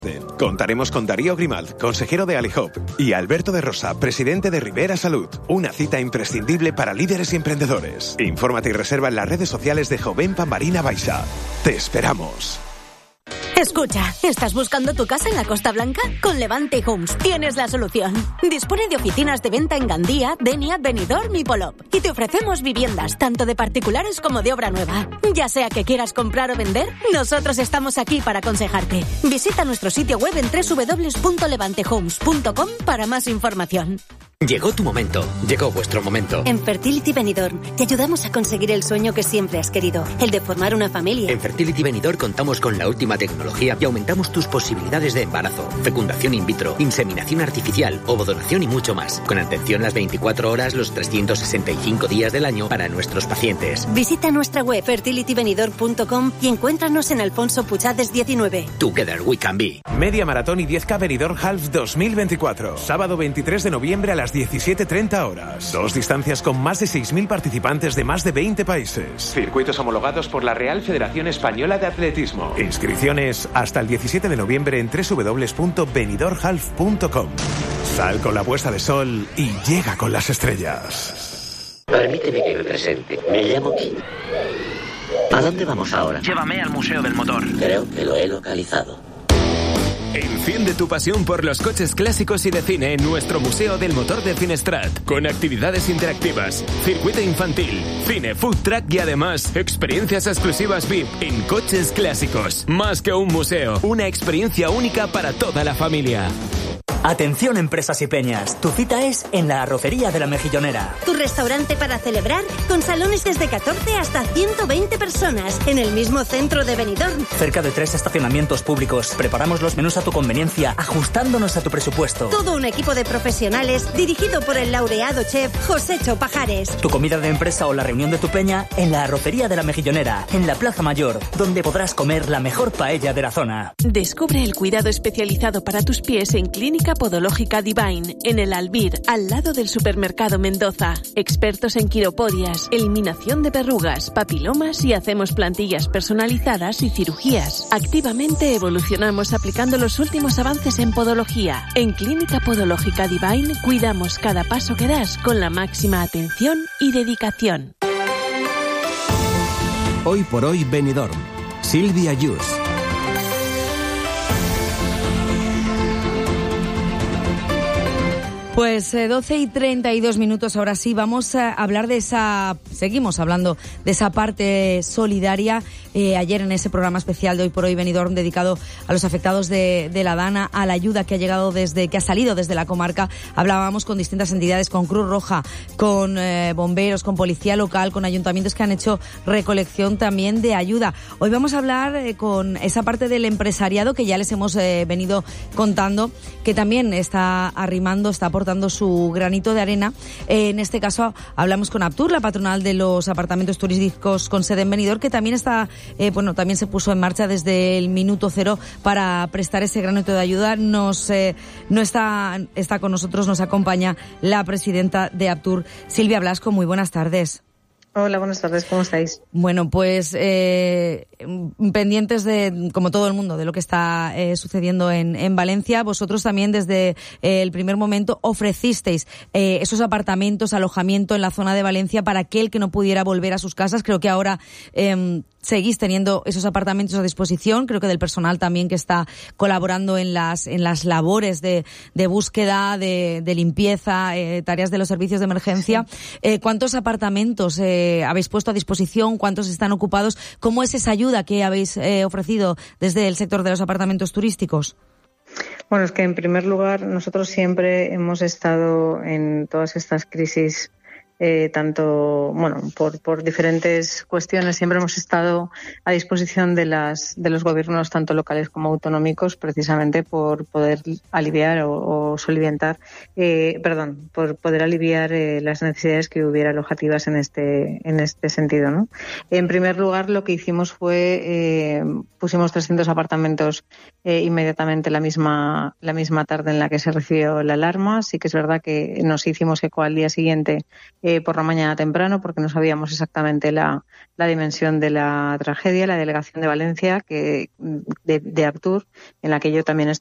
Contaremos con Darío Grimald, consejero de Alihop, y Alberto de Rosa, presidente de Rivera Salud. Una cita imprescindible para líderes y emprendedores. Infórmate y reserva en las redes sociales de Joven Pambarina Baixa. Te esperamos. Escucha, ¿estás buscando tu casa en la Costa Blanca? Con Levante Homes tienes la solución. Dispone de oficinas de venta en Gandía, Denia, Benidorm y Polop. Y te ofrecemos viviendas, tanto de particulares como de obra nueva. Ya sea que quieras comprar o vender, nosotros estamos aquí para aconsejarte. Visita nuestro sitio web en www.levantehomes.com para más información. Llegó tu momento, llegó vuestro momento. En Fertility Benidorm te ayudamos a conseguir el sueño que siempre has querido, el de formar una familia. En Fertility Benidorm contamos con la última tecnología y aumentamos tus posibilidades de embarazo, fecundación in vitro, inseminación artificial, ovodonación y mucho más. Con atención las 24 horas, los 365 días del año para nuestros pacientes. Visita nuestra web fertilitybenidorm.com y encuéntranos en Alfonso Puchades 19. Together we can be. Media Maratón y 10K Benidorm Half 2024. Sábado 23 de noviembre a las 17:30 horas. 2 distancias con más de 6.000 participantes de más de 20 países. Circuitos homologados por la Real Federación Española de Atletismo. Inscripciones hasta el 17 de noviembre en www.benidormhalf.com. Sal con la puesta de sol y llega con las estrellas. Permíteme que me presente. Me llamo Kim. ¿A dónde vamos ahora? Llévame al Museo del Motor. Creo que lo he localizado. Enciende tu pasión por los coches clásicos y de cine en nuestro Museo del Motor de Finestrat, con actividades interactivas, circuito infantil, cine, food truck y además experiencias exclusivas VIP en coches clásicos. Más que un museo, una experiencia única para toda la familia. Atención empresas y peñas, tu cita es en la Arrocería de la Mejillonera. Tu restaurante para celebrar con salones desde 14 hasta 120 personas en el mismo centro de Benidorm. Cerca de 3 estacionamientos públicos, preparamos los menús a tu conveniencia, ajustándonos a tu presupuesto. Todo un equipo de profesionales dirigido por el laureado chef Josécho Pajares. Tu comida de empresa o la reunión de tu peña en la Arrocería de la Mejillonera, en la Plaza Mayor, donde podrás comer la mejor paella de la zona. Descubre el cuidado especializado para tus pies en Clínica Podológica Divine, en el Albir, al lado del Supermercado Mendoza. Expertos en quiropodias, eliminación de verrugas, papilomas y hacemos plantillas personalizadas y cirugías. Activamente evolucionamos aplicando los últimos avances en podología. En Clínica Podológica Divine cuidamos cada paso que das con la máxima atención y dedicación. Hoy por hoy Benidorm. Silvia Yus. Pues 12:32, ahora sí, vamos a hablar seguimos hablando de esa parte solidaria. Ayer en ese programa especial de Hoy por Hoy Benidorm, dedicado a los afectados de la Dana, a la ayuda que ha salido desde la comarca, hablábamos con distintas entidades, con Cruz Roja, con bomberos, con policía local, con ayuntamientos que han hecho recolección también de ayuda. Hoy vamos a hablar con esa parte del empresariado que ya les hemos venido contando, que también está aportando su granito de arena. En este caso hablamos con Aptur, la patronal de los apartamentos turísticos con sede en Benidorm, que también también se puso en marcha desde el minuto cero para prestar ese granito de ayuda. Está con nosotros, nos acompaña la presidenta de Aptur, Silvia Blasco. Muy buenas tardes. Hola, buenas tardes, ¿cómo estáis? Bueno, pues pendientes como todo el mundo, de lo que está sucediendo en Valencia. Vosotros también desde el primer momento ofrecisteis esos apartamentos, alojamiento en la zona de Valencia para aquel que no pudiera volver a sus casas. Creo que ahora seguís teniendo esos apartamentos a disposición. Creo que del personal también que está colaborando en las labores de búsqueda, de limpieza, tareas de los servicios de emergencia. Sí. ¿Cuántos apartamentos habéis puesto a disposición? ¿Cuántos están ocupados? ¿Cómo es esa ayuda que habéis ofrecido desde el sector de los apartamentos turísticos? Bueno, es que en primer lugar nosotros siempre hemos estado en todas estas crisis, por diferentes cuestiones, siempre hemos estado a disposición de los gobiernos tanto locales como autonómicos, precisamente por poder aliviar por poder aliviar las necesidades que hubiera alojativas en este sentido, ¿no? En primer lugar, lo que hicimos fue pusimos 300 apartamentos inmediatamente la misma tarde en la que se recibió la alarma. Sí que es verdad que nos hicimos eco al día siguiente por la mañana temprano, porque no sabíamos exactamente la dimensión de la tragedia. La delegación de Valencia, de Artur, en la que yo también